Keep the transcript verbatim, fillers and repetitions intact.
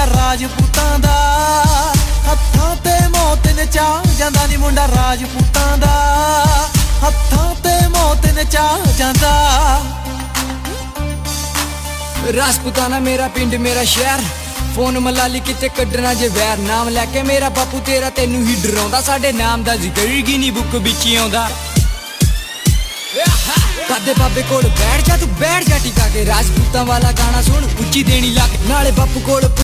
ਮੁੰਡਾ ਰਾਜਪੂਤਾਂ ਦਾ, ਹੱਥਾਂ ਤੇ ਮੌਤ ਨਚਾ ਜਾਂਦਾ ਨੀ ਮੁੰਡਾ ਰਾਜਪੂਤਾਂ ਦਾ, ਹੱਥਾਂ ਤੇ ਮੌਤ ਨਚਾ ਜਾਂਦਾ। ਰਾਜਪੂਤਾਨਾ ਮੇਰਾ ਪਿੰਡ ਮੇਰਾ ਸ਼ਹਿਰ, ਫੋਨ ਮਲਾਲੀ ਕਿਤੇ ਕੱਢਣਾ ਜੇ ਵੈਰ, ਨਾਮ ਲੈ ਕੇ ਮੇਰਾ ਬਾਪੂ ਤੇਰਾ ਤੈਨੂੰ ਹੀ ਡਰਾਉਂਦਾ, ਸਾਡੇ ਨਾਮ ਦਾ ਜ਼ਿਕਰ ਹੀ ਨੀ ਬੁੱਕ ਵਿੱਚ ਹੀ ਆਉਂਦਾ। ਕਾਦੇ ਬਾਬੇ ਕੋਲ ਬੈਠ ਜਾ ਤੂੰ ਬੈਠ ਜਾ ਟਿਕਾ ਕੇ, ਰਾਜਪੂਤਾਂ ਵਾਲਾ ਗਾਣਾ ਸੁਣ ਉੱਚੀ ਦੇਣੀ ਲੱਗ, ਨਾਲੇ ਬਾਪੂ ਕੋਲ